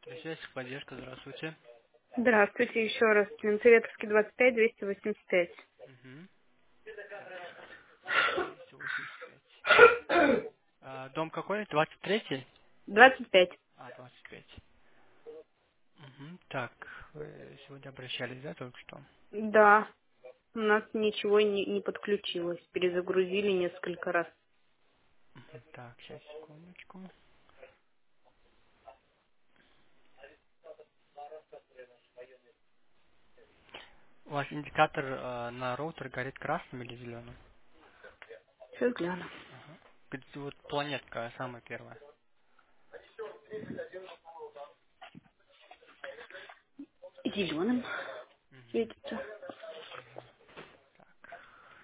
Связь, поддержка, здравствуйте. Здравствуйте еще раз. Клинцеветовский 25, 285. Угу. Так, 285. Дом какой? 23-й? 25. 25. Угу. Так, вы сегодня обращались, да, только что? Да, у нас ничего не подключилось. Перезагрузили несколько раз. Мгм. Так, сейчас, секундочку. У вас индикатор на роутер горит красным или зеленым? Сейчас гляну. Ага. Где вот планетка самая первая. Зеленым Мгм. светится. Так.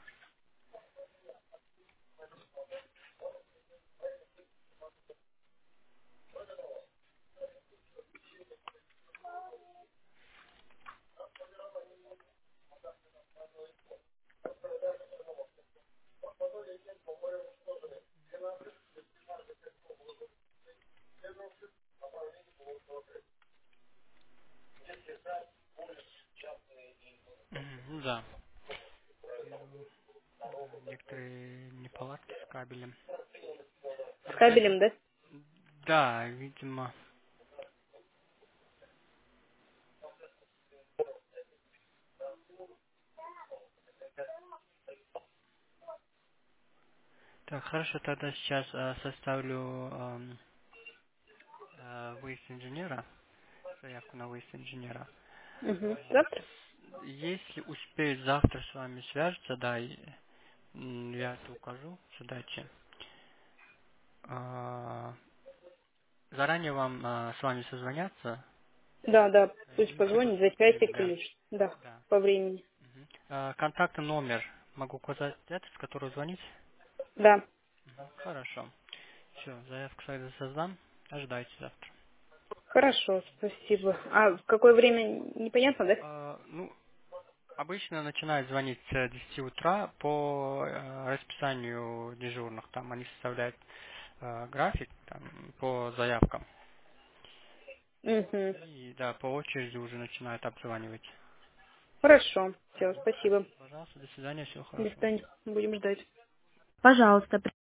Мгм. Ну да. Вижу некоторые неполадки с кабелем. С Получается, кабелем, да? да, видимо. Так, хорошо, тогда сейчас составлю выезд инженера, заявку на выезд инженера. Угу. А, Завтра? Если успеют завтра с вами свяжутся, да, я это укажу, задачи. А, Заранее вам с вами созвонятся Да, да. Пусть и чтобы позвонит за уточнили, часик да. или да, Да. по времени. Мгм. Контактный номер могу указать этот, с которого звонить? Да. Мгм. Хорошо. Все, заявку сразу создам. Ожидайте завтра. Хорошо, спасибо. А в какое время непонятно, да? Ну, обычно начинают звонить с 10 утра по расписанию дежурных. Там они составляют график там, по заявкам. Угу. И да, по очереди уже начинают обзванивать. Хорошо. Все, спасибо. Пожалуйста, до свидания, всего До хорошего. свидания. Будем ждать. Пожалуйста,